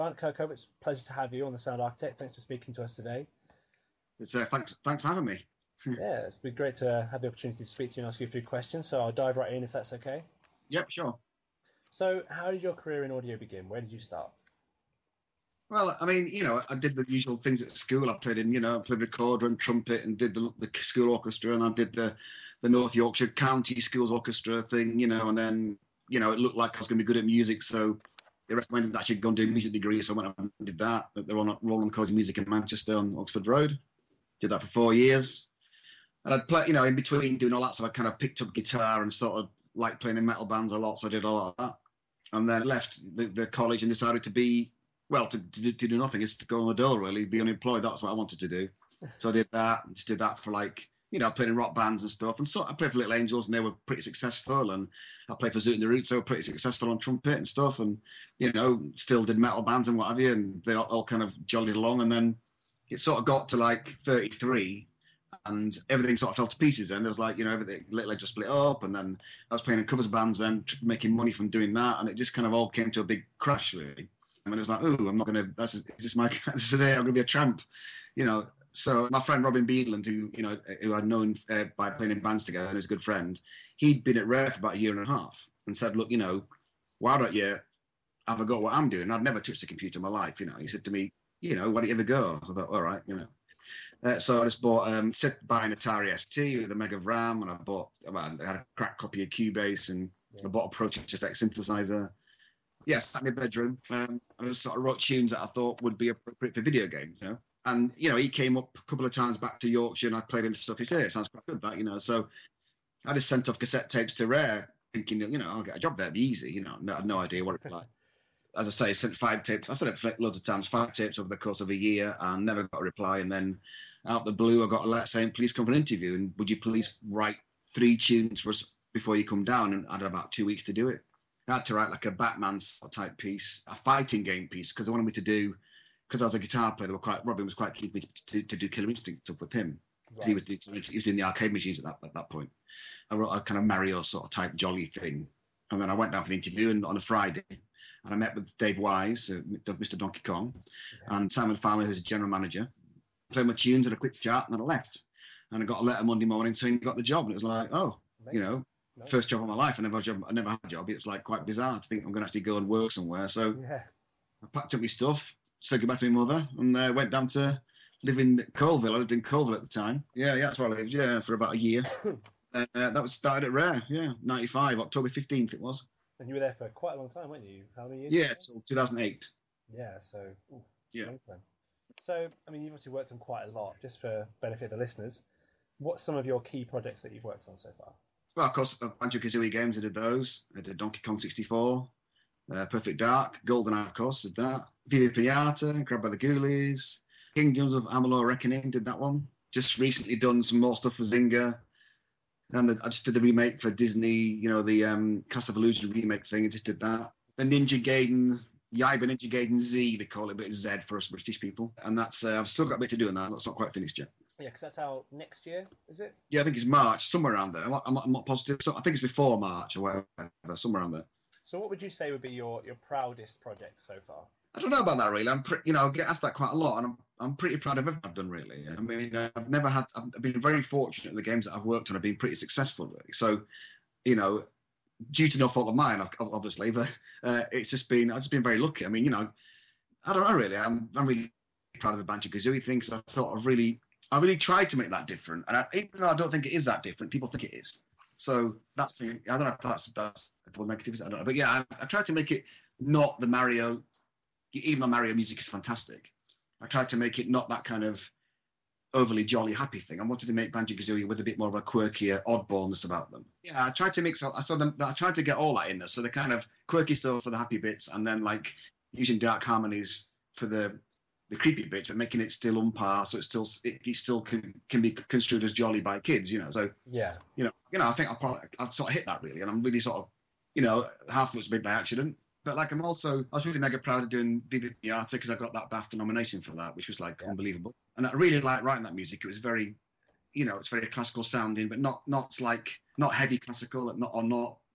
Grant Kirkhope, it's a pleasure to have you on the Sound Architect. Thanks for speaking to us today. It's thanks for having me. Yeah, it's been great to have the opportunity to speak to you and ask you a few questions. So I'll dive right in if that's okay. Yep, sure. So, how did your career in audio begin? Where did you start? Well, I mean, I did the usual things at school. I played recorder and trumpet and did the school orchestra, and I did the North Yorkshire County Schools Orchestra thing, and then, it looked like I was going to be good at music, so they recommended that I should go and do a music degree, so I went and did that at the Roland College of Music in Manchester on Oxford Road. Did that for 4 years. And I'd play, in between doing all that stuff, I kind of picked up guitar and sort of like playing in metal bands a lot, so I did a lot of that. And then left the college and decided to do nothing, is to go on the dole, really, be unemployed. That's what I wanted to do. So I did that, and just did that for playing in rock bands and stuff. And so I played for Little Angels, and they were pretty successful. And I played for Zoot and the Roots, they were pretty successful on trumpet and stuff. And, still did metal bands and what have you. And they all kind of jollied along. And then it sort of got to like 33, and everything sort of fell to pieces. And there was everything, Little just split up. And then I was playing in covers bands, then making money from doing that. And it just kind of all came to a big crash, really. And it was like, oh, I'm not going to, this is the day I'm going to be a tramp, So my friend Robin Beadland, who I'd known by playing in bands together and was a good friend, he'd been at Rare for about a year and a half and said, look, why don't you have a go at what I'm doing? I'd never touched a computer in my life, He said to me, why don't you ever go? I thought, all right, So I just bought, buying Atari ST with a meg of RAM, and I had a cracked copy of Cubase, and I bought a Project Effect synthesizer. Yes, sat in my bedroom, and I just sort of wrote tunes that I thought would be appropriate for video games, And, he came up a couple of times back to Yorkshire, and I played him stuff. He said, it sounds quite good, that, So I just sent off cassette tapes to Rare, thinking, I'll get a job there, it'd be easy, I had no idea what it'd be like. As I say, I sent 5 tapes. I sent it loads of times, 5 tapes over the course of a year, and never got a reply. And then out the blue, I got a letter saying, please come for an interview, and would you please write 3 tunes for us before you come down? And I had about 2 weeks to do it. I had to write like a Batman type piece, a fighting game piece, because they wanted me to do, because I was a guitar player, Robin was quite keen for me to do Killer Instinct stuff with him. Right. He was doing the arcade machines at that point. I wrote a kind of Mario sort of type jolly thing. And then I went down for the interview on a Friday, and I met with Dave Wise, Mr. Donkey Kong, and Simon Farmer, who's a general manager. Played my tunes and a quick chat, and then I left. And I got a letter Monday morning saying I got the job, and it was like, oh, amazing. First job of my life. I never had a job. It was like quite bizarre to think I'm going to actually go and work somewhere. So I packed up my stuff, said goodbye to my mother, and went down to live in Colville. I lived in Colville at the time. Yeah, that's where I lived, for about a year. That was started at Rare, 95, October 15th it was. And you were there for quite a long time, weren't you? How many years? Yeah, until 2008. Yeah, so, a long time. So, I mean, you've obviously worked on quite a lot. Just for benefit of the listeners, what's some of your key projects that you've worked on so far? Well, of course, Banjo-Kazooie games, I did those. I did Donkey Kong 64, Perfect Dark, GoldenEye, of course, did that. Viva Pinata, Grabbed by the Ghoulies, Kingdoms of Amalur Reckoning, did that one. Just recently done some more stuff for Zynga. And I just did the remake for Disney, the Castle of Illusion remake thing. I just did that. The Ninja Gaiden, Yaiba Ninja Gaiden Z, they call it, but it's Z for us British people. And that's, I've still got a bit to do on that. That's not quite finished yet. Yeah, because that's out next year, is it? Yeah, I think it's March, somewhere around there. I'm not positive. So I think it's before March or whatever, somewhere around there. So what would you say would be your proudest project so far? I don't know about that, really. I get asked that quite a lot, and I'm pretty proud of everything I've done, really. I mean, I've been very fortunate. The games that I've worked on have been pretty successful, really. So, due to no fault of mine, obviously, but I've just been very lucky. I mean, I don't know, really. I'm really proud of the Banjo-Kazooie thing, because I really tried to make that different. And even though I don't think it is that different, people think it is. So I don't know if that's double negatives, I don't know. But yeah, I tried to make it not the Mario, even though Mario music is fantastic. I tried to make it not that kind of overly jolly, happy thing. I wanted to make Banjo-Kazooie with a bit more of a quirkier oddballness about them. Yeah, I tried to I tried to get all that in there. So the kind of quirky stuff for the happy bits, and then like using dark harmonies for the creepy bits, but making it still umpire, so it still can be construed as jolly by kids, So yeah, I think I've sort of hit that, really, and I'm really sort of, half of it's made by accident. But like I was really mega proud of doing Viva Pinata, because I got that BAFTA nomination for that, which was unbelievable. And I really liked writing that music. It was very, it's very classical sounding, but not heavy classical, not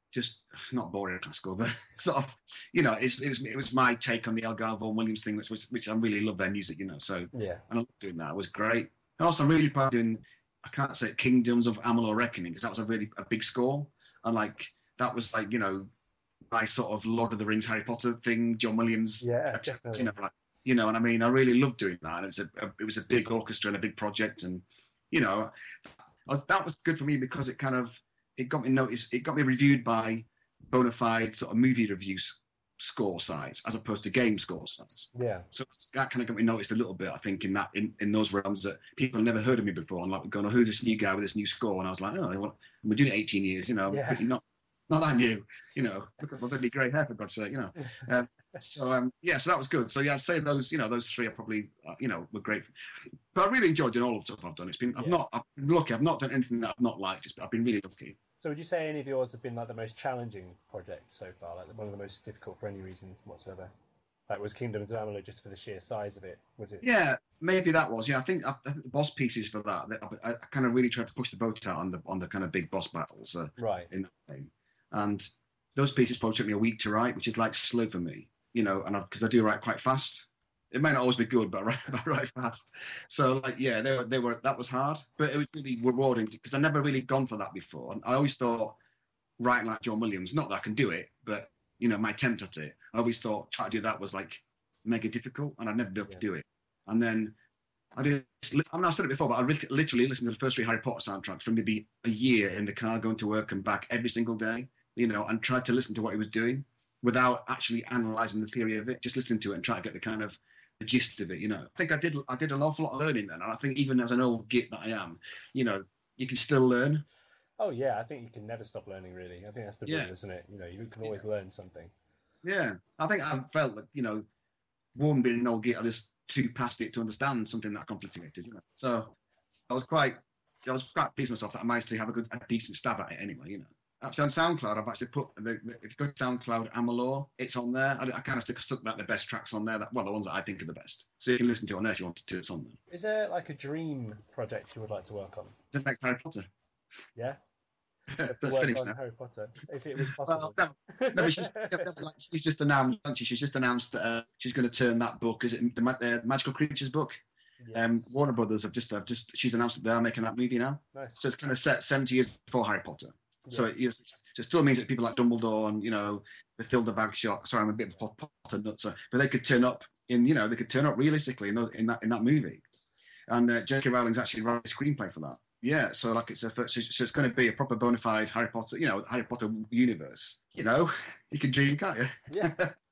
just not boring classical, but sort of, you know, it was my take on the Elgar Vaughan Williams thing, which I really love their music, you know. So Yeah. And I love doing that. It was great. And also, I'm really proud of doing, I can't say Kingdoms of Amalur Reckoning, because that was a big score, and like that was like, you know, my sort of Lord of the Rings, Harry Potter thing, John Williams. Yeah, definitely. You know, and I mean, I really loved doing that, and it was a big orchestra and a big project, and you know, that was good for me because it got me noticed, it got me reviewed by bona fide sort of movie reviews score sites as opposed to game score sites. Yeah. So that kind of got me noticed a little bit, I think, in those realms that people had never heard of me before, and like going, oh, who's this new guy with this new score? And I was like, oh, well, I've been doing it 18 years, you know, yeah. pretty not that new, you know. Look at my bloody grey hair, for God's sake, you know. So that was good. So yeah, I'd say those three are probably were great. But I really enjoyed doing all of the stuff I've done. I've been lucky. I've not done anything that I've not liked. I've been really lucky. So would you say any of yours have been like the most challenging project so far, like one of the most difficult for any reason whatsoever? Like was Kingdoms of Amalur just for the sheer size of it? Was it? Yeah, maybe that was. Yeah, I think the boss pieces for that. I kind of really tried to push the boat out on the kind of big boss battles. Right. In that game, and those pieces probably took me a week to write, which is like slow for me, you know, and because I do write quite fast. It may not always be good, but I write fast. So like, yeah, they were. That was hard, but it was really rewarding because I never really gone for that before. And I always thought writing like John Williams, not that I can do it, but you know, my attempt at it. I always thought trying to do that was like mega difficult, and I'd never be able to do it. And then I did. I mean, I said it before, but I literally listened to the first 3 Harry Potter soundtracks for maybe a year in the car going to work and back every single day, you know, and tried to listen to what he was doing without actually analysing the theory of it, just listening to it and try to get the kind of the gist of it, you know. I think I did an awful lot of learning then, and I think even as an old git that I am, you know, you can still learn. Oh yeah, I think you can never stop learning. Really, I think that's the rule, isn't it? You know, you can always learn something. Yeah, I think I felt that, you know, one being an old git, I just too past it to understand something that complicated, you know. So I was quite pleased with myself that I managed to have a decent stab at it anyway, you know. Actually, on SoundCloud, I've actually put if you go to SoundCloud Amalur, it's on there. I kind of stuck the best tracks on there. The ones that I think are the best. So you can listen to it on there if you wanted to. It's on there. Is there like a dream project you would like to work on? To make Harry Potter. Yeah. That's finished now. Harry Potter, if it was possible. Well, no, she's just announced. She's just announced that she's going to turn that book. Is it the Magical Creatures book? Yes. Warner Brothers have just. She's announced that they're making that movie now. Nice. So it's kind of set 70 years before Harry Potter. So it still means that people like Dumbledore and, you know, the Filda Bagshot. Sorry, I'm a bit of a Potter nut, but they could turn up realistically in that movie. And J.K. Rowling's actually writing a screenplay for that. Yeah, so like so it's going to be a proper bona fide Harry Potter, you know, Harry Potter universe. You know, you can dream, can't you? Yeah.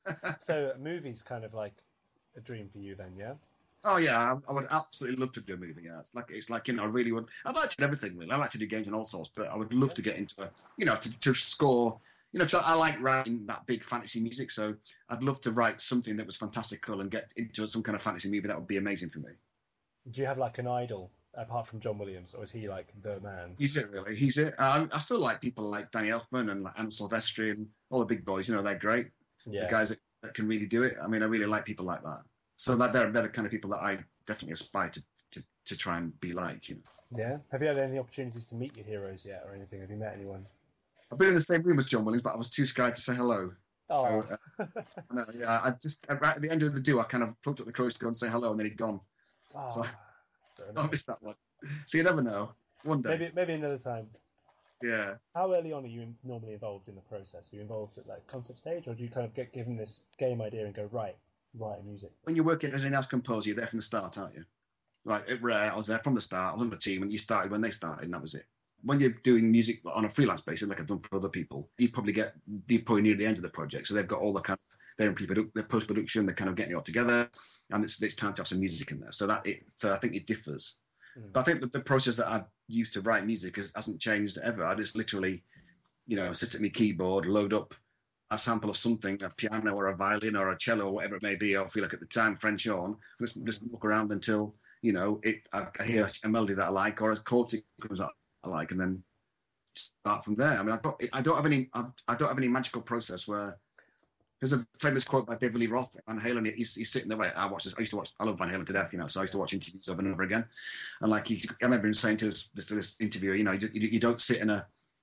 So a movie's kind of like a dream for you then, yeah? Oh yeah, I would absolutely love to do a movie. Yeah, it's like you know, I really would. I'd like to do everything really. I like to do games and all sorts, but I would love to get into to score. You know, because I like writing that big fantasy music, so I'd love to write something that was fantastical and get into some kind of fantasy movie. That would be amazing for me. Do you have like an idol apart from John Williams, or is he like the man? He's it, really. He's it. I still like people like Danny Elfman and like Anne Silvestri and all the big boys. You know, they're great. Yeah. The guys that can really do it. I mean, I really like people like that. So that they're the kind of people that I definitely aspire to try and be like, you know. Yeah. Have you had any opportunities to meet your heroes yet, or anything? Have you met anyone? I've been in the same room as John Williams, but I was too scared to say hello. Oh. So, no, yeah. I just at the end of the do, I kind of plucked up the courage to go and say hello, and then he'd gone. Oh, so I missed that one. So you never know. One day. Maybe another time. Yeah. How early on are you normally involved in the process? Are you involved at like concept stage, or do you kind of get given this game idea and go write music? When you're working as an in-house composer, you're there from the start, aren't you? Like at Rare, I was there from the start. I was on the team, and you started when they started, and that was it. When you're doing music on a freelance basis, like I've done for other people, you're probably near the end of the project, so they've got all the kind of their post-production, they're kind of getting it all together, and it's time to have some music in there. So I think it differs. But I think that the process that I used to write music hasn't changed ever. I just literally, you know, sit at my keyboard, load up a sample of something, a piano or a violin or a cello or whatever it may be. I feel like at the time French horn. Just look around until, you know, I hear a melody that I like or a chord sequence that I like, and then start from there. I mean, I don't have any magical process where. There's a famous quote by David Lee Roth, Van Halen. He's sitting there. I love Van Halen to death, you know. So I used to watch interviews over and over again. And like I remember him saying to this interviewer, you know, you don't sit in a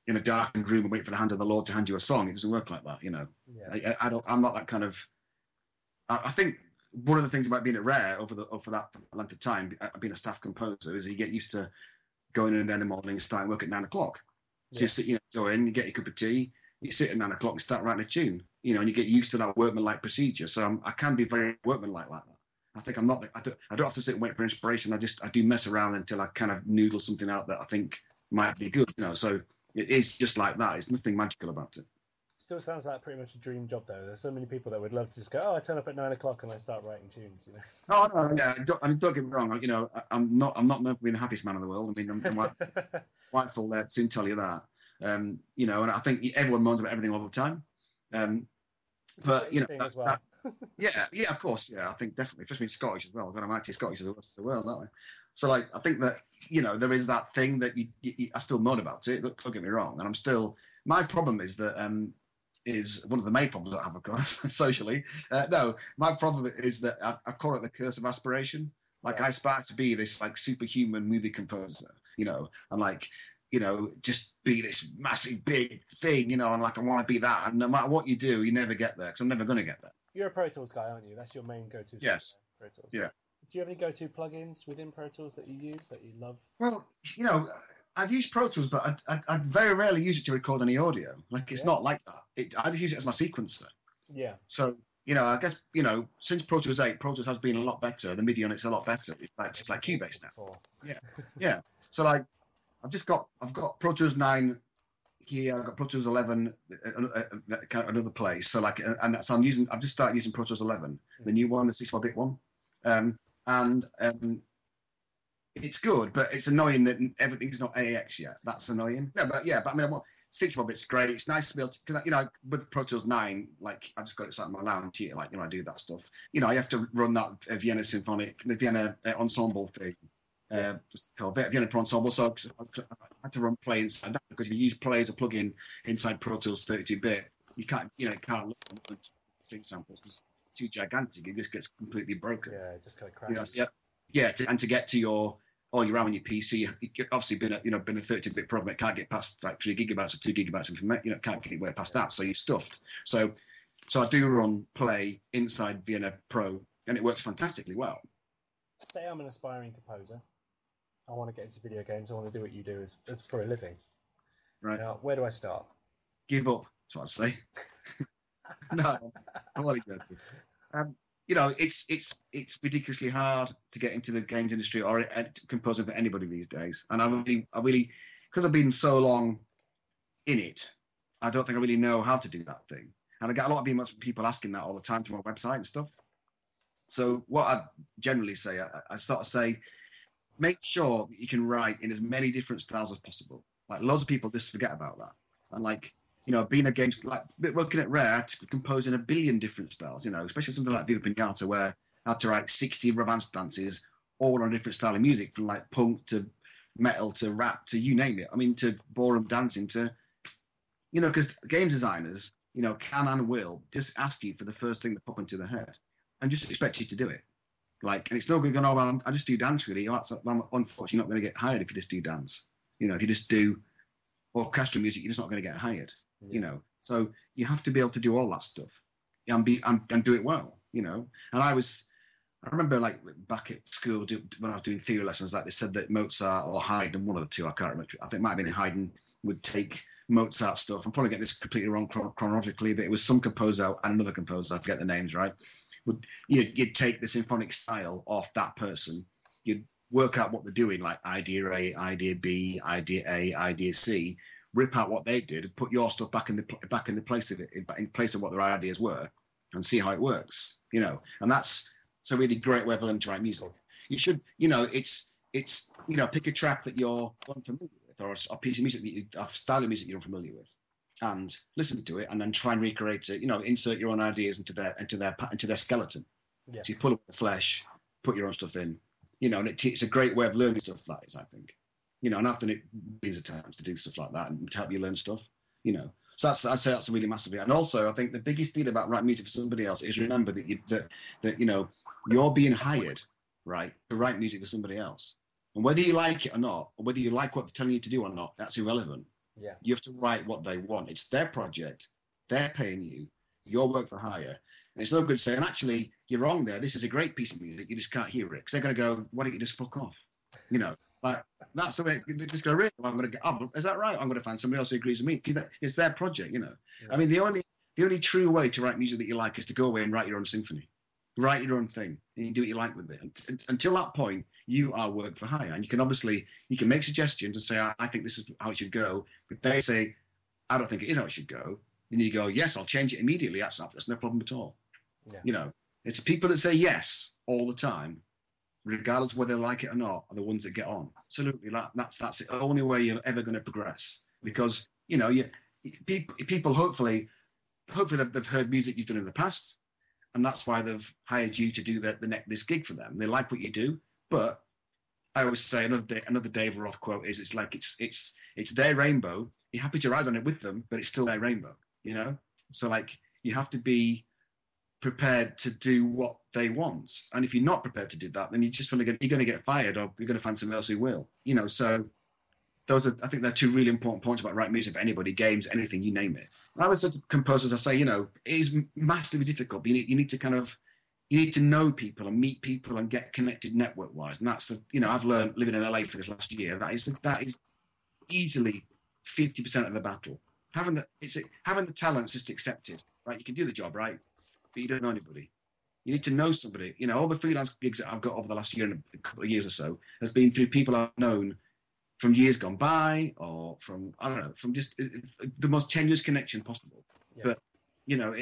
in a darkened room and wait for the hand of the Lord to hand you a song. It doesn't work like that, you know. Yeah. I'm not that kind of. I think one of the things about being at Rare over that length of time, being a staff composer, is you get used to going in there in the morning and starting work at 9 o'clock. So you sit, go in, you get your cup of tea, you sit at 9 o'clock and start writing a tune, you know, and you get used to that workmanlike procedure. So I can be very workmanlike like that. I think I'm not. I don't have to sit and wait for inspiration. I do mess around until I kind of noodle something out that I think might be good, you know. So it is just like that. There's nothing magical about it. Still sounds like pretty much a dream job, though. There's so many people that would love to just go, oh, I turn up at 9 o'clock and I start writing tunes, you know. Oh no, yeah. Don't get me wrong. You know, I'm not known for being the happiest man in the world. I mean, I'm Whiteful there soon tell you that. You know, and I think everyone moans about everything all the time. But you know, as well. yeah, of course, yeah. I think definitely, especially Scottish as well. God, I'm actually Scottish as the rest of the world, aren't I? So, like, I think that you know there is that thing that I still moan about it. Don't get me wrong, and I'm still. My problem is that is one of the main problems I have, of course, socially. No, my problem is that I call it the curse of aspiration. Like, I aspire to be this like superhuman movie composer. You know, I'm like, you know, just be this massive big thing. You know, and like I want to be that. And no matter what you do, you never get there because I'm never going to get there. You're a Pro Tools guy, aren't you? That's your main go-to. Yes. Pro Tools. Yeah. Do you have any go-to plugins within Pro Tools that you use that you love? Well, you know, I've used Pro Tools, but I very rarely use it to record any audio. Like, it's not like that. I use it as my sequencer. Yeah. So, you know, I guess, you know, since Pro Tools 8, Pro Tools has been a lot better. The MIDI on it's a lot better. It's like Cubase now. Yeah. So, like, I've got Pro Tools 9 here. I've got Pro Tools 11, kind of another place. So, like, and so I've just started using Pro Tools 11, the new one, the 64-bit one. It's good, but it's annoying that everything's not AAX yet. That's annoying. No, but I mean, 64-bit's great. It's nice to be able to, because, you know, with Pro Tools 9, like, I've just got it sat in my lounge here, like, you know, I do that stuff. You know, I have to run that Vienna Symphonic, the Vienna Ensemble thing, just called Vienna Pro Ensemble. So I had to run play inside that because if you use play as a plugin inside Pro Tools 32-bit, you can't look at string samples because it's too gigantic. It just gets completely broken. Yeah, it just kind of crashes. You know, and to get to all your RAM on your PC, obviously been a 32-bit program, it can't get past like 3 gigabytes or 2 gigabytes information. You know, can't get way past that, so you're stuffed. So I do run play inside Vienna Pro, and it works fantastically well. Say I'm an aspiring composer. I want to get into video games. I want to do what you do as for a living. Right. Now, where do I start? Give up. That's what I'd say. No, I'm only joking. You know, it's ridiculously hard to get into the games industry or composing for anybody these days. And I really, because I've been so long in it, I don't think I really know how to do that thing. And I get a lot of people asking that all the time through my website and stuff. So what I generally say, I sort of say, make sure that you can write in as many different styles as possible. Like, loads of people just forget about that. And like, you know, being a games, like working at Rare, to compose in a billion different styles, you know, especially something like Viva Pinata, where I had to write 60 romance dances, all on a different style of music, from like punk to metal to rap to you name it. I mean, to ballroom dancing to, you know, because games designers, you know, can and will just ask you for the first thing that pop into their head and just expect you to do it. Like, and it's no good going, oh, well, I just do dance really. I'm unfortunately not going to get hired if you just do dance. You know, if you just do orchestral music, you're just not going to get hired. You know, so you have to be able to do all that stuff and do it well, you know. And I remember like back at school when I was doing theory lessons, like they said that Mozart or Haydn, one of the two, I can't remember, I think it might have been Haydn, would take Mozart stuff. I'm probably getting this completely wrong chronologically, but it was some composer and another composer, I forget the names, right? You'd take the symphonic style off that person, you'd work out what they're doing, like idea A, idea B, idea A, idea C, rip out what they did and put your stuff back in the place of it, in place of what their ideas were, and see how it works, you know. And that's a really great way of learning to write music. You should, you know, it's you know, pick a track that you're unfamiliar with, or a piece of music a style of music you're unfamiliar with, and listen to it, and then try and recreate it. You know, insert your own ideas into their skeleton. Yeah. So you pull up the flesh, put your own stuff in, you know, and it's a great way of learning stuff. That is, I think. You know, and I've done it millions of times to do stuff like that and to help you learn stuff, you know. So I'd say that's a really massive bit. And also, I think the biggest thing about writing music for somebody else is remember that you know, you're being hired, right, to write music for somebody else. And whether you like it or not, or whether you like what they're telling you to do or not, that's irrelevant. Yeah. You have to write what they want. It's their project. They're paying you. Your work for hire. And it's no good saying, actually, you're wrong there. This is a great piece of music. You just can't hear it. Because they're going to go, why don't you just fuck off? You know, like, that's the way they're just going to read. I'm going to go, is that right? I'm going to find somebody else who agrees with me. It's their project, you know. Yeah. I mean, the only true way to write music that you like is to go away and write your own symphony. Write your own thing, and you do what you like with it. Until that point, you are work for hire. And you can make suggestions and say, I think this is how it should go. But they say, I don't think it is how it should go. And you go, yes, I'll change it immediately. That's no problem at all. Yeah. You know, it's people that say yes all the time, regardless of whether they like it or not, are the ones that get on. Absolutely, that's the only way you're ever going to progress. Because, you know, people hopefully they've heard music you've done in the past, and that's why they've hired you to do this gig for them. They like what you do, but I always say another Dave Roth quote is, it's like it's their rainbow. You're happy to ride on it with them, but it's still their rainbow, you know? So like, you have to be prepared to do what they want. And if you're not prepared to do that, then you're going to get fired, or you're going to find someone else who will, you know? So I think they're two really important points about writing music for anybody, games, anything, you name it. I would say to composers, I say, you know, it is massively difficult. But you need to know people and meet people and get connected network-wise. And that's, you know, I've learned living in LA for this last year, that is easily 50% of the battle. Having the talent's just accepted, right? You can do the job, right? But you don't know anybody. You need to know somebody. You know, all the freelance gigs that I've got over the last year and a couple of years or so has been through people I've known from years gone by, or from, I don't know, from just the most tenuous connection possible. Yeah. But, you know,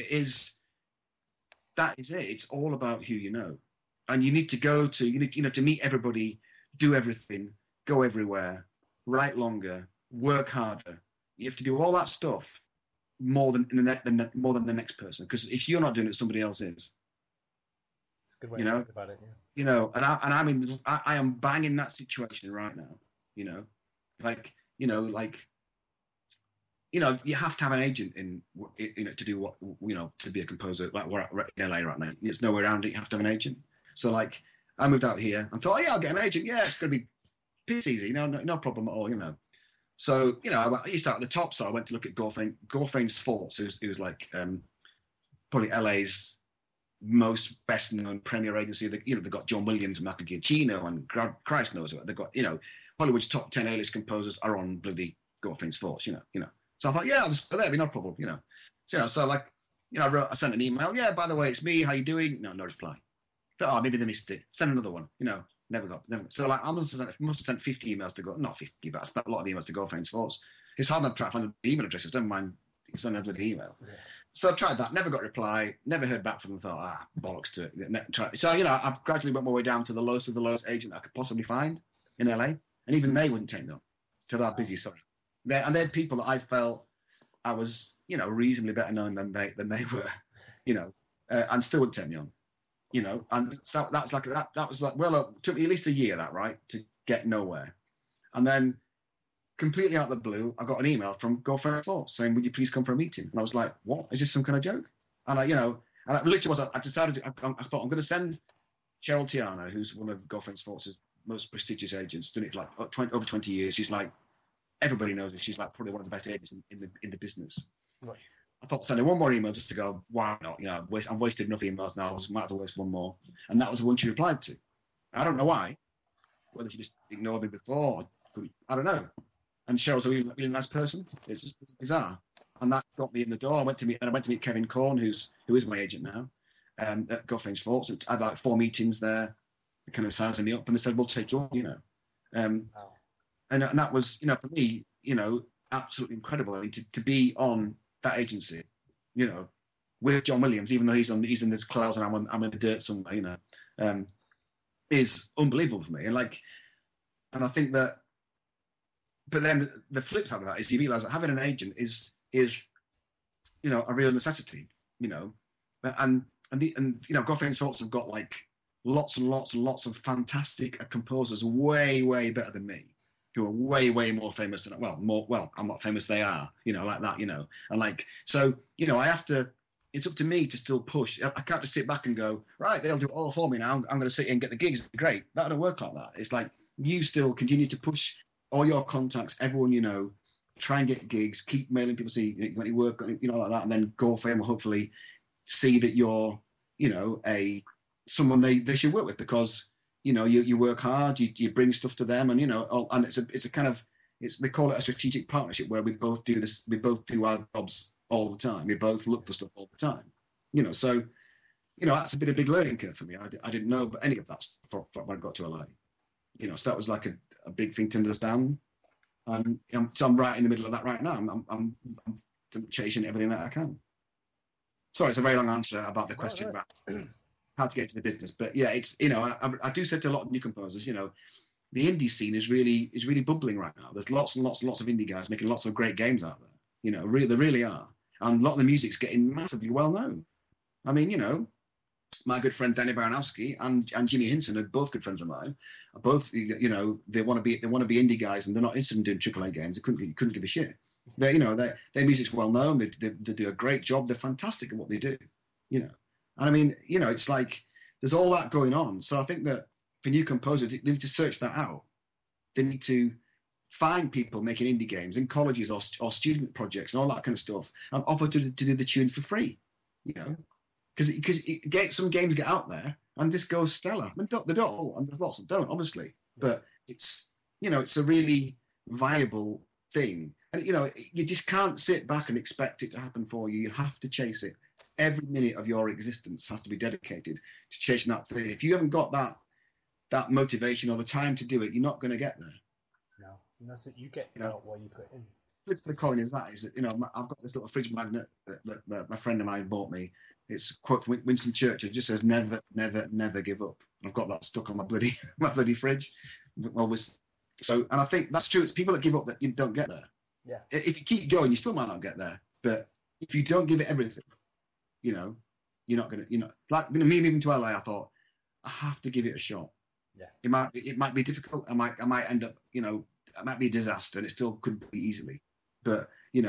that is it. It's all about who you know. And you need to meet everybody, do everything, go everywhere, write longer, work harder. You have to do all that stuff more than the next person. Because if you're not doing it, somebody else is. It's a good way to think about it, yeah. You know, and I am banging that situation right now. You know, you have to have an agent to do what, you know, to be a composer. Like we're in LA right now, there's no way around it. You have to have an agent. So like, I moved out here and thought, oh yeah, I'll get an agent. Yeah, it's gonna be piss easy. No problem at all. You know. So you know, I used to start at the top. So I went to look at Gorfaine Sports, who's like probably LA's most best known premier agency. They've got John Williams and Michael Giacchino, and Christ knows what they've got. You know, Hollywood's top 10 A-list composers are on bloody Gorfaine Sports, you know. So I thought, yeah, I'll just go there, it'll be no problem, you know. So like, you know, I sent an email, yeah, by the way, it's me, how you doing? No reply. Thought, oh, maybe they missed it. Send another one, you know, never. So like, I must have sent 50 emails to go, not 50, but I spent a lot of emails to Gorfaine Sports. It's hard enough to try to find the email addresses, never mind, it's not another email. Yeah. So I tried that, never got a reply, never heard back from them, thought, bollocks to it. So, you know, I've gradually worked my way down to the lowest of the lowest agent I could possibly find in LA. And even they wouldn't take me on. So they're busy, sorry. They're people that I felt I was, you know, reasonably better known than they were, you know, and still wouldn't take me on, you know. And so that was like, well, it took me at least a year, to get nowhere. And then completely out of the blue, I got an email from Gorfaine Sports saying, would you please come for a meeting? And I was like, what? Is this some kind of joke? And I decided, I thought I'm going to send Cheryl Tiana, who's one of Gorfaine Sports' most prestigious agents, done it for like over 20 years. She's like, everybody knows her. She's like probably one of the best agents in the business. Right. I thought sending one more email just to go, why not? You know, I've wasted enough emails now. I might as well waste one more. And that was the one she replied to. I don't know why. Whether she just ignored me before, I don't know. And Cheryl's a really, really nice person. It's just bizarre. And that got me in the door. I went to meet Kevin Korn, who is my agent now, at Gorfaine Sports. I had like 4 meetings there. They kind of sizing me up, and they said, we'll take you on, you know. Wow. And that was, you know, for me, you know, absolutely incredible. I mean, to be on that agency, you know, with John Williams, even though he's in this clouds and I'm in the dirt somewhere, you know, is unbelievable for me. And I think that, but then the flip side of that is you realise that having an agent is you know, a real necessity, you know, and you know, Gorfaine Sports have got like lots and lots and lots of fantastic composers, way better than me, who are way more famous than I'm not famous, they are, you know, like that, you know, and like, so, you know, it's up to me to still push. I can't just sit back and go, right, they'll do it all for me now, I'm going to sit here and get the gigs. Great. That don't work like that. It's like, you still continue to push all your contacts, everyone you know, try and get gigs, keep mailing people, see you got any work, like that, and then Go Fame will hopefully see that you're, someone they should work with because, you work hard, you bring stuff to them, and, and it's a kind of, they call it a strategic partnership where we both do our jobs all the time. We both look for stuff all the time, so, that's been a big learning curve for me. I didn't know any of that stuff when I got to LA, so that was like a big thing to understand. And so I'm right in the middle of that right now. I'm chasing everything that I can. Sorry, it's a very long answer about the question about how to get to the business. But yeah, it's, I do say to a lot of new composers, the indie scene is really bubbling right now. There's lots and lots and lots of indie guys making lots of great games out there. There really are. And a lot of the music's getting massively well known. I mean, my good friend Danny Baranowski and Jimmy Hinson are both good friends of mine. Both, they want to be indie guys, and they're not interested in doing AAA games. They couldn't give a shit. Their music's well known. They do a great job. They're fantastic at what they do. And I mean, it's like there's all that going on. So I think that for new composers, they need to search that out. They need to find people making indie games in colleges or student projects and all that kind of stuff, and offer to do the tune for free. Because some games get out there and this goes stellar. I mean, they don't all, and there's lots that don't, obviously. But it's a really viable thing. And, you just can't sit back and expect it to happen for you. You have to chase it. Every minute of your existence has to be dedicated to chasing that thing. If you haven't got that motivation or the time to do it, you're not going to get there. No, and that's it. You get out what you put in. The coin is that I've got this little fridge magnet that my friend of mine bought me. It's a quote from Winston Churchill. It just says, "Never, never, never give up." And I've got that stuck on my bloody fridge. Always. So, and I think that's true. It's people that give up that you don't get there. Yeah. If you keep going, you still might not get there. But if you don't give it everything, you're not gonna. Like me moving to LA, I thought I have to give it a shot. Yeah. It might be difficult. I might end up. It might be a disaster, and it still could be easily. But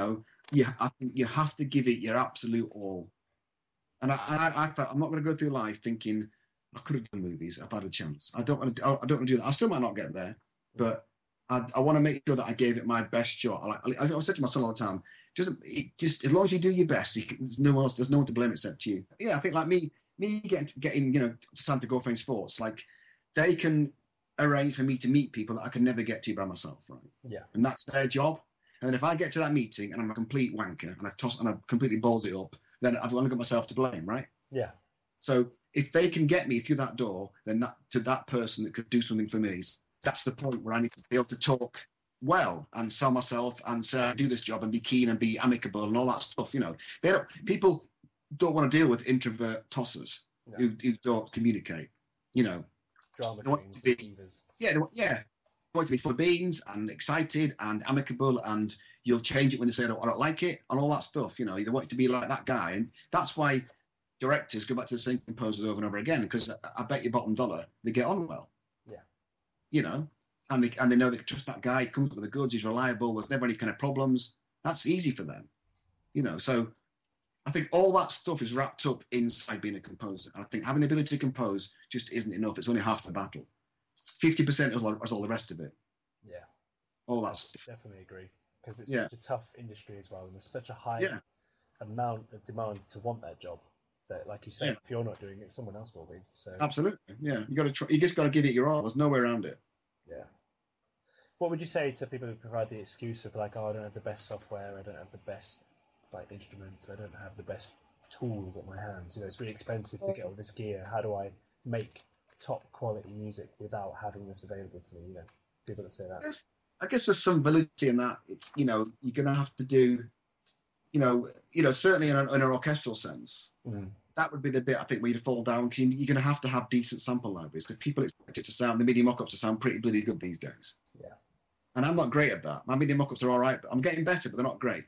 I think you have to give it your absolute all. And I felt I'm not going to go through life thinking I could have done movies. I've had a chance. I don't want to do that. I still might not get there, but I want to make sure that I gave it my best shot. I said to my son all the time, just as long as you do your best, there's no one to blame except you. Yeah, I think like me getting to Santa Go Fame Sports, like they can arrange for me to meet people that I can never get to by myself, right? Yeah. And that's their job. And then if I get to that meeting and I'm a complete wanker and I completely balls it up, then I've only got myself to blame, right? Yeah. So if they can get me through that door, then that person that could do something for me, that's the point where I need to be able to talk well and sell myself and say I do this job and be keen and be amicable and all that stuff. People don't want to deal with introvert tossers who don't communicate. Drama they want to be, they want to be full of beans and excited and amicable, and you'll change it when they say I don't like it and all that stuff. They want to be like that guy, and that's why directors go back to the same composers over and over again, because I bet you bottom dollar they get on well. Yeah. And they know they can trust that guy. He comes up with the goods. He's reliable. There's never any kind of problems. That's easy for them. So I think all that stuff is wrapped up inside being a composer. And I think having the ability to compose just isn't enough. It's only half the battle. 50% is all the rest of it. Yeah. All that stuff. Definitely agree. Because it's such a tough industry as well. And there's such a high amount of demand to want that job that, like you say, if you're not doing it, someone else will be. So absolutely. Yeah. You got to try. You just got to give it your all. There's no way around it. Yeah. What would you say to people who provide the excuse of like, oh, I don't have the best software, I don't have the best instruments, I don't have the best tools at my hands. It's really expensive to get all this gear. How do I make top quality music without having this available to me? People that say that. I guess there's some validity in that. It's you're gonna have to do, certainly in an orchestral sense. Mm. That would be the bit I think where you'd fall down, because you're going to have decent sample libraries, because people expect it to sound, the MIDI mock-ups to sound pretty bloody good these days. Yeah. And I'm not great at that. My MIDI mock-ups are all right, but I'm getting better, but they're not great.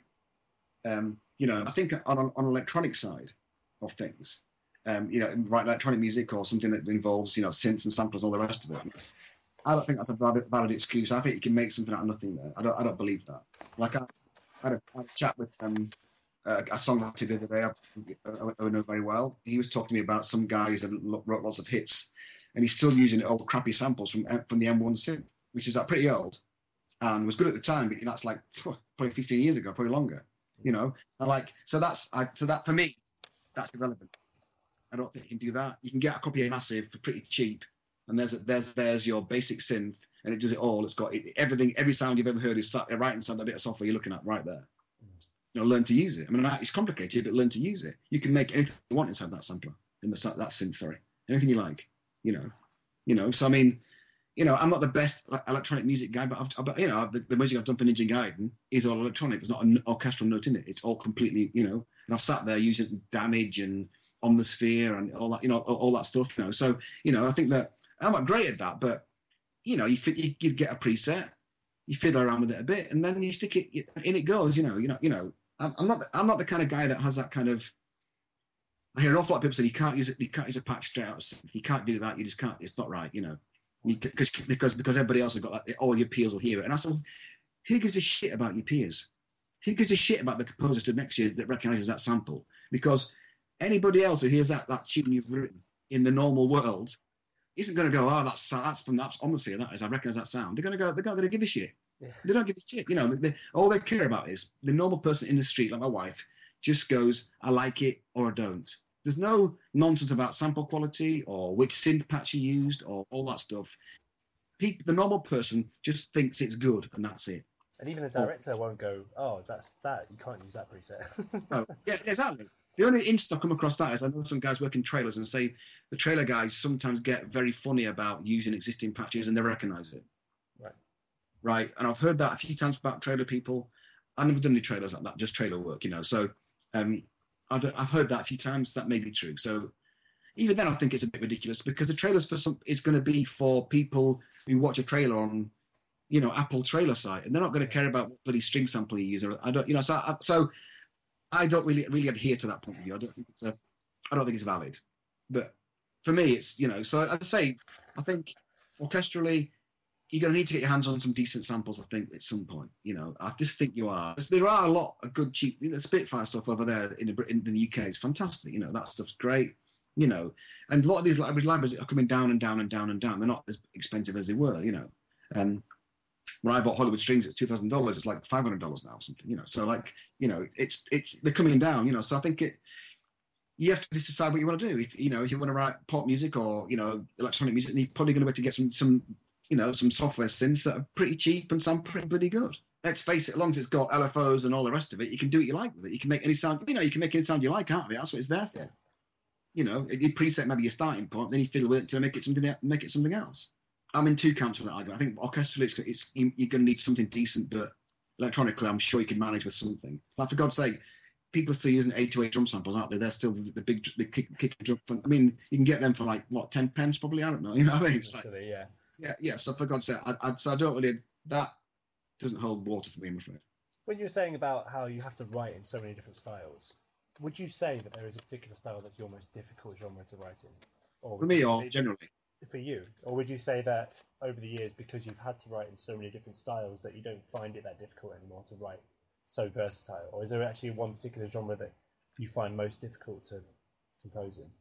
I think on electronic side of things, write electronic music or something that involves, synths and samplers and all the rest of it. I don't think that's a valid excuse. I think you can make something out of nothing there. I don't believe that. Like I had a chat with a songwriter the other day I know very well. He was talking to me about some guys that wrote lots of hits, and he's still using old crappy samples from the M1 synth, which is pretty old. and was good at the time, but that's like probably 15 years ago, probably longer, you know. And like, so that for me, that's irrelevant. I don't think you can do that. You can get a copy of Massive for pretty cheap, and there's your basic synth, and it does it all. It's got everything, every sound you've ever heard is right inside the bit of software you're looking at right there. You know, learn to use it. I mean, it's complicated, but learn to use it. You can make anything you want inside that sampler, in that synth. Sorry, anything you like. You know. So I mean, you know, I'm not the best electronic music guy, but you know, the music I've done for Ninja Gaiden is all electronic. There's not an orchestral note in it. It's all completely, you know. And I've sat there using Damage and Omnisphere and all that, you know, all that stuff. You know, so you know, I think that I'm not great at that, but you know, you get a preset, you fiddle around with it a bit, and then you stick it in. It goes. You know. I'm not the kind of guy that has that kind of. I hear an awful lot of people say you can't use it. You can't use a patch straight out. You can't do that. You just can't. It's not right. You know. Because everybody else has got that, all your peers will hear it. And I said, who gives a shit about your peers? Who gives a shit about the composer stood next to you that recognises that sample? Because anybody else who hears that tune you've written in the normal world isn't going to go, oh, that's from that Omnisphere, that is, I recognise that sound. They're not going to give a shit. Yeah. They don't give a shit. You know, all they care about is the normal person in the street, like my wife, just goes, I like it or I don't. There's no nonsense about sample quality or which synth patch you used or all that stuff. The normal person just thinks it's good and that's it. And even the director won't go, oh, that's that. You can't use that preset. Oh, yeah, exactly. The only instance I've come across that is I know some guys work in trailers and say the trailer guys sometimes get very funny about using existing patches and they recognise it. Right. And I've heard that a few times about trailer people. I've never done any trailers like that, just trailer work, you know. So I've heard that a few times. That may be true. So even then, I think it's a bit ridiculous because the trailers is going to be for people who watch a trailer on, you know, Apple trailer site, and they're not going to care about what bloody string sample you use. Or I don't, you know. So I don't really adhere to that point of view. I don't think it's valid. But for me, it's, you know. So I'd say I think orchestrally, you're going to need to get your hands on some decent samples, I think, at some point. You know, I just think you are. There are a lot of good, cheap, you know, Spitfire stuff over there in the UK. It's fantastic. You know, that stuff's great. You know, and a lot of these libraries are coming down and down and down and down. They're not as expensive as they were, you know. When I bought Hollywood Strings at $2,000, it's like $500 now or something, you know. So, like, you know, they're coming down, you know. So I think you have to decide what you want to do. If you want to write pop music or, you know, electronic music, then you're probably going to have to get some you know, some software synths that are pretty cheap and sound pretty bloody good. Let's face it, as long as it's got LFOs and all the rest of it, you can do what you like with it. You can make any sound, you know, you can make any sound you like out of it. That's what it's there for. Yeah. You know, you preset maybe your starting point, then you fiddle with it to make it something else. I'm in two camps with that argument. I think orchestrally, you're going to need something decent, but electronically, I'm sure you can manage with something. Like, for God's sake, people are still using 808 drum samples, aren't they? They're still the kick drum. I mean, you can get them for like, what, 10 pence probably? I don't know. You know what I mean? It's like, yeah. Yeah. So for God's sake, I don't really. That doesn't hold water for me, I'm afraid. When you were saying about how you have to write in so many different styles, would you say that there is a particular style that's your most difficult genre to write in? Or for me, or generally? For you, or would you say that over the years, because you've had to write in so many different styles, that you don't find it that difficult anymore to write so versatile? Or is there actually one particular genre that you find most difficult to compose in?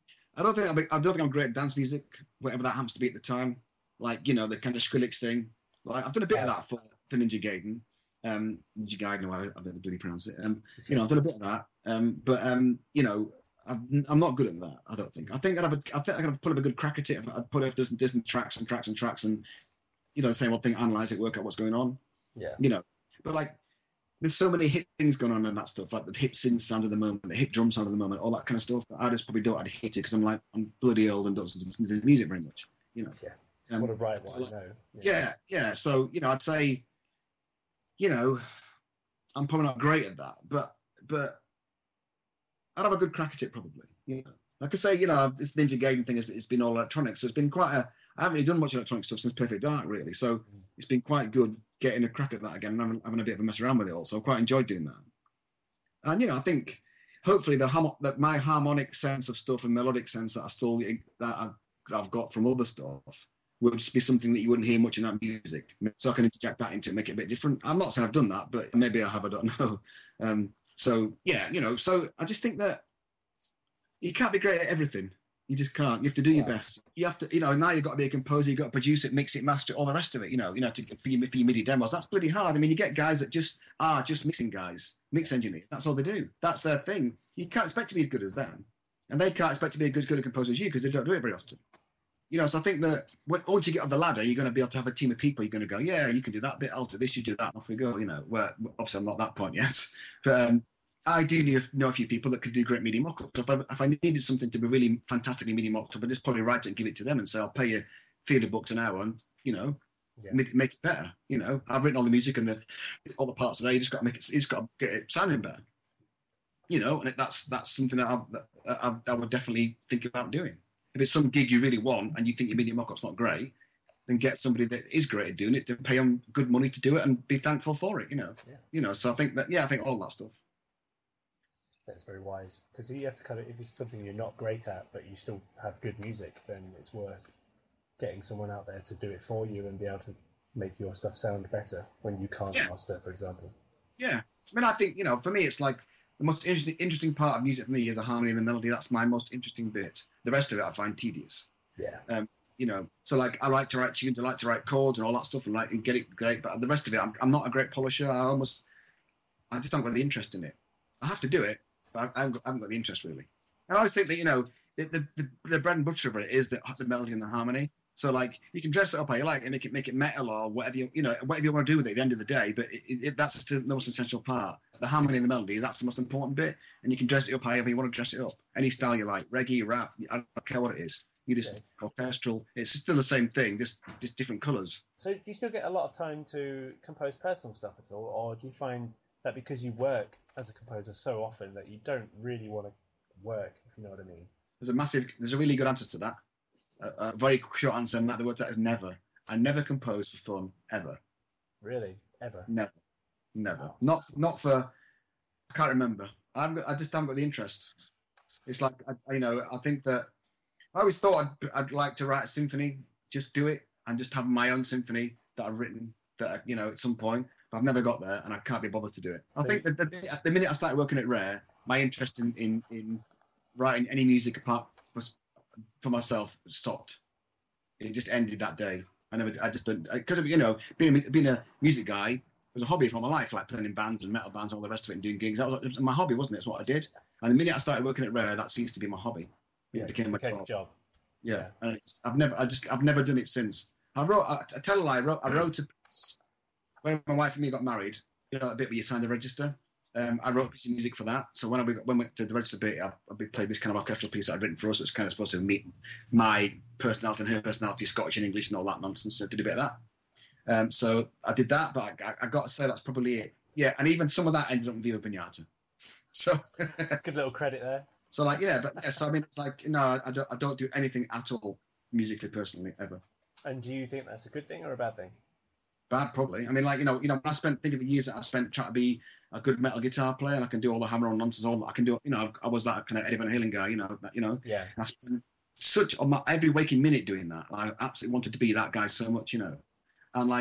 I don't think I'm great at dance music, whatever that happens to be at the time. Like, you know, the kind of Skrillex thing. Like, I've done a bit of that for Ninja Gaiden. Ninja Gaiden, I don't know bloody pronounce it. You know, I've done a bit of that. But you know, I'm not good at that. I don't think. I think I could put up a good crack at it. I'd put up different tracks and you know, the same old thing, analyze it, work out what's going on. Yeah. You know, but like, there's so many hip things going on and that stuff, like the hip synth sound of the moment, the hip drum sound of the moment, all that kind of stuff. That I just probably don't adhere to because I'm bloody old and don't listen to music very much. You know. Yeah. Just want to write what I know. Yeah. So, you know, I'd say, you know, I'm probably not great at that, but I'd have a good crack at it probably. You know, like I say, you know, this Ninja Gaiden thing it's been all electronics. So it's been I haven't really done much electronic stuff since Perfect Dark, really. So it's been quite good getting a crack at that again and having a bit of a mess around with it all. So I've quite enjoyed doing that. And, you know, I think hopefully that my harmonic sense of stuff and melodic sense that I've got from other stuff would just be something that you wouldn't hear much in that music. So I can interject that into it, make it a bit different. I'm not saying I've done that, but maybe I have, I don't know. So, yeah, you know, so I just think that you can't be great at everything. You just can't. You have to do your Wow. best. You have to, now you've got to be a composer, you've got to produce it, mix it, master it, all the rest of it, for your MIDI demos. That's bloody hard. I mean, you get guys that just are just mixing guys, mix engineers. That's all they do. That's their thing. You can't expect to be as good as them. And they can't expect to be as good a composer as you because they don't do it very often. So I think that once you get on the ladder, you're going to be able to have a team of people. You're going to go, yeah, you can do that bit, I'll do this, you do that, off we go. Where obviously I'm not at that point yet. But I do know a few people that could do great MIDI mock-ups. If I needed something to be really fantastically MIDI mocked up, I'd just probably write it and give it to them and say, I'll pay you $300 an hour and, make it better. I've written all the music and all the parts there. You just got to make it, you just got to get it sounding better. And that's something that I would definitely think about doing. If it's some gig you really want and you think your MIDI mock-up's not great, then get somebody that is great at doing it to pay them good money to do it and be thankful for it, So I think I think all that stuff. That's very wise, because you have to kind of, if it's something you're not great at but you still have good music, then it's worth getting someone out there to do it for you and be able to make your stuff sound better when you can't master, for example. Yeah, I mean, I think for me, it's like the most interesting part of music for me is the harmony and the melody. That's my most interesting bit. The rest of it I find tedious. Yeah. So like I like to write tunes, I like to write chords and all that stuff, and get it great. But the rest of it, I'm not a great polisher. I just haven't got the interest in it. I have to do it, but I haven't got the interest really. And I always think that the bread and butter of it is the melody and the harmony. So like you can dress it up how you like and make it metal or whatever whatever you want to do with it at the end of the day. But that's the most essential part. The harmony and the melody, that's the most important bit. And you can dress it up however you want to dress it up. Any style you like, reggae, rap, I don't care what it is. You just orchestral. It's still the same thing, just different colours. So do you still get a lot of time to compose personal stuff at all, or do you find that because you work as a composer so often that you don't really want to work, if you know what I mean? There's a really good answer to that. A very short answer, and the word that is never. I never compose for fun, ever. Really? Ever? Never. Not for. I can't remember. I just haven't got the interest. It's like I think that I always thought I'd like to write a symphony, just do it, and just have my own symphony that I've written that at some point. But I've never got there, and I can't be bothered to do it. I think that the minute I started working at Rare, my interest in writing any music apart for myself stopped. It just ended that day. I just don't, because being a music guy was a hobby for my life, like playing in bands and metal bands, all the rest of it, and doing gigs. It was my hobby, wasn't it? It's what I did. And the minute I started working at Rare, that ceased to be my hobby. It became my job. Yeah, and I've never done it since. I tell a lie. I wrote a piece when my wife and me got married. A bit where you sign the register. I wrote a piece of music for that. So when we went to the register bit, I played this kind of orchestral piece that I'd written for us. It's kind of supposed to meet my personality and her personality, Scottish and English and all that nonsense. So I did a bit of that. So I did that, but I got to say that's probably it. Yeah, and even some of that ended up in Viva Pinata. So good little credit there. So so I mean, it's like I don't do anything at all musically, personally, ever. And do you think that's a good thing or a bad thing? Bad, probably. I mean, when think of the years that I spent trying to be a good metal guitar player, and I can do all the hammer-on nonsense, all that I can do. I was that kind of Eddie Van Halen guy. Yeah. I spent every waking minute doing that. I absolutely wanted to be that guy so much, And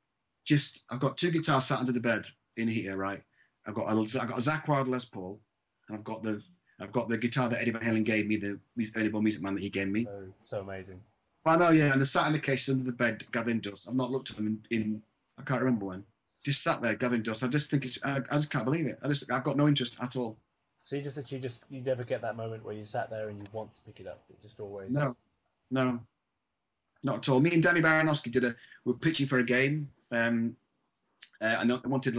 I've got two guitars sat under the bed in here, right? I've got a Zakk Wylde Les Paul, and I've got the guitar that Eddie Van Halen gave me, the Early Born Music Man that he gave me. So amazing. I know, yeah, and they're sat in the case under the bed gathering dust. I've not looked at them in I can't remember when. Just sat there gathering dust. I just think I just can't believe it. I've got no interest at all. So you never get that moment where you sat there and you want to pick it up. It just always no, not at all. Me and Danny Baranowski we were pitching for a game, and I wanted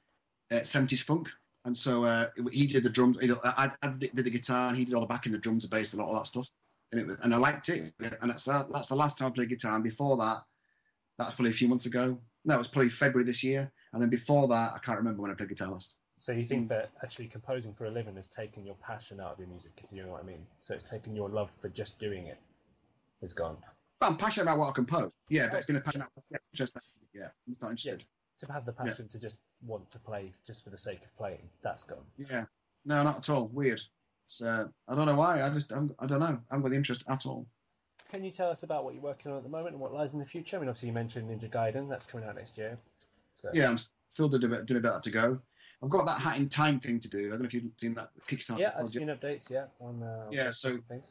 70s funk. And so he did the drums. I did the guitar, and he did all the backing, the drums, the bass, and all that stuff. And I liked it. And that's the last time I played guitar. And before that was probably a few months ago. No, it was probably February this year. And then before that, I can't remember when I played guitar last. So you think that actually composing for a living has taken your passion out of your music, if you know what I mean? So it's taken your love for just doing it is gone. Well, I'm passionate about what I compose. Yeah, but it's been a passion. Yeah, I'm not interested. Yeah, to have the passion to just want to play just for the sake of playing, that's gone. Yeah, no, not at all. Weird. I don't know why. I don't know. I haven't got the interest at all. Can you tell us about what you're working on at the moment and what lies in the future? I mean, obviously you mentioned Ninja Gaiden. That's coming out next year. So. Yeah, I'm still doing a bit to go. I've got that Hat in Time thing to do. I don't know if you've seen that Kickstarter. Yeah, I've seen updates. Yeah, on so things.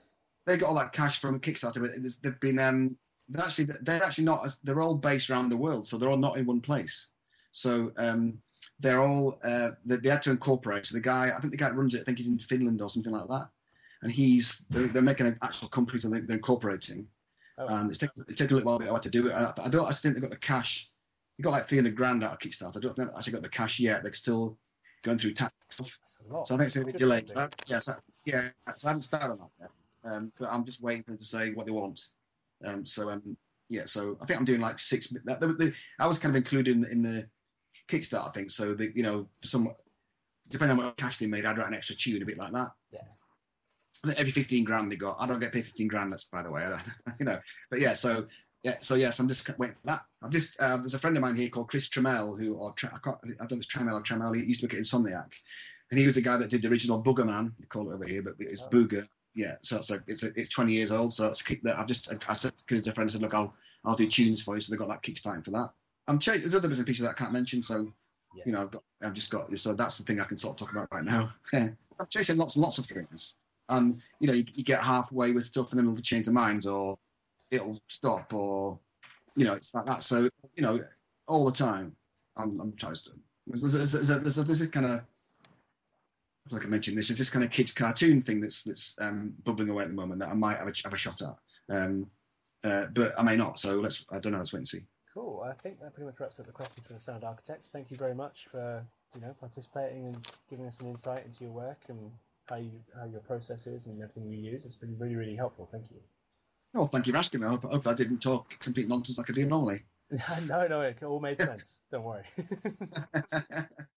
they got all that cash from Kickstarter, but they've been they're actually not they're all based around the world, so they're all not in one place. So they're all they had to incorporate. So I think the guy that runs it, I think he's in Finland or something like that, and they're making an actual company, so they're incorporating. Oh. And it's taken a little while to do it. I don't actually think they've got the cash. They got like 300 grand out of Kickstarter. I don't think they've actually got the cash yet. They're still going through tax stuff. So I think it's a bit delayed. So I haven't started on that yet. But I'm just waiting for them to say what they want. So I think I'm doing like 6. I was kind of included in the Kickstarter thing. So depending on what cash they made, I'd write an extra tune, a bit like that. Yeah. I think every 15 grand they got. I don't get paid 15 grand. That's by the way. But yeah. So I'm just waiting for that. I've just there's a friend of mine here called Chris Trammell I don't know if it's Trammell or Trammell. He used to work at Insomniac, and he was the guy that did the original Booger Man. They call it over here, but it's Booger. Yeah. So it's 20 years old. So it's I said to a friend, I said, look, I'll do tunes for you. So they got that kickstarting for that. There's other bits and pieces that I can't mention. So I've just got. So that's the thing I can sort of talk about right now. I'm chasing lots and lots of things. And you get halfway with stuff, and then it'll change their minds, or it'll stop, or it's like that. So all the time, I'm trying to. There's this kind of, like I mentioned, this kind of kids cartoon thing that's bubbling away at the moment that I might have a shot at, but I may not. So I don't know. Let's wait and see. Cool. I think that pretty much wraps up the questions for the Sound Architect. Thank you very much for participating and giving us an insight into your work and how your process is and everything you use. It's been really, really helpful. Thank you. Oh, thank you for asking me. I hope I didn't talk complete nonsense like I do normally. No, it all made sense. Don't worry.